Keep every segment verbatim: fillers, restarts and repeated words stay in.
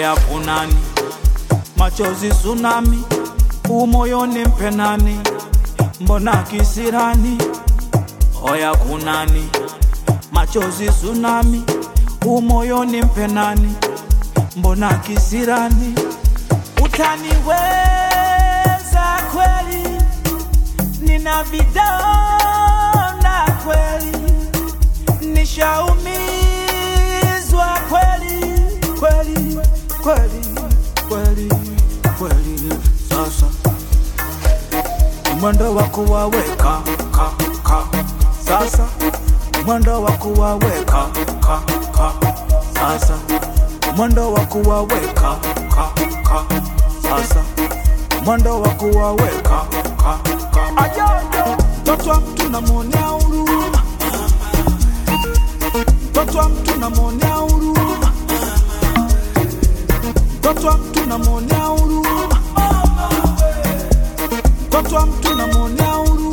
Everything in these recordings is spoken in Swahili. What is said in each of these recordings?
Oya kunani, machozi tsunami, umoyoni mpenani, mbona kisirani. Oya kunani, machozi tsunami, umoyoni mpenani, mbona kisirani. Utaniweza kweli, nina vidonda kweli, nishaumizwa kweli, kweli, kweli, kweli, kweli. Sasa mwendo wa kuwaweka ka ka, sasa mwendo wa kuwaweka ka ka, sasa mwendo wa kuwaweka ka ka, sasa mwendo wa kuwaweka ka ka. Ajojo mtoto wa mtu namwonea huruma, mtoto wa mtu namwonea huruma, mtoto wa mtu namwonea huruma, mtoto wa mtu namwonea huruma.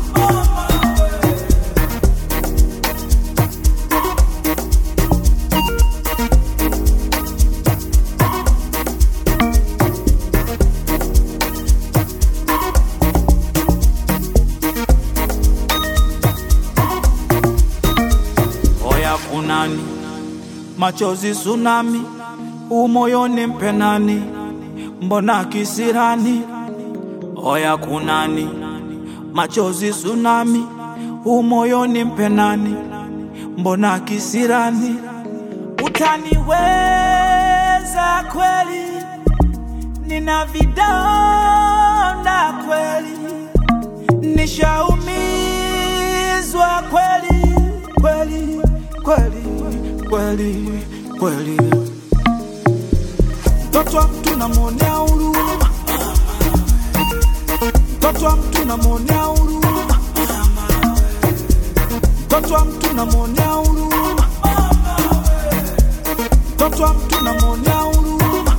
Oya kunani, machozi tsunami, umoyoni mpenani, mbona kisirani. Oya kunani, machozi tsunami, umoyoni mpenani, mbona kisirani. Utaniweza kweli, nina vidonda kweli, nishaumizwa kweli, kweli, kweli, kweli, kweli. Mtoto wa mtu namwonea huruma, mtoto wa mtu namwonea huruma, mtoto wa mtu namwonea huruma, mtoto wa mtu namwonea huruma.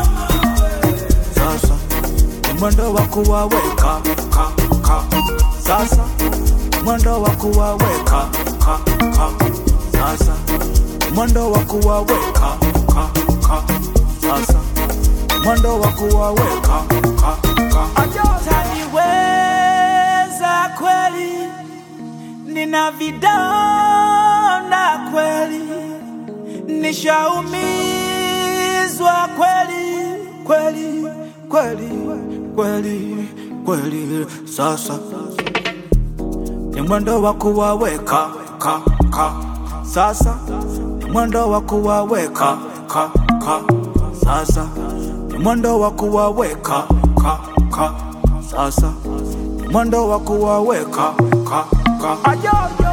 Sasa mwendo wa kuwaweka ka ka, sasa mwendo wa kuwaweka ka ka, sasa mwendo wa kuwaweka ka ka, sasa mwendo wa kuwaweka ka ka. Utaniweza kweli, nina vidonda kweli, nishaumizwa kweli, kweli, kweli, kweli, kweli. Sasa ni mwendo wa kuwaweka ka ka, sasa ni mwendo wa kuwaweka ka ka, sasa ni mwendo wa kuwaweka ka ka, sasa ni mwendo wa kuwaweka ka ka. Ajojo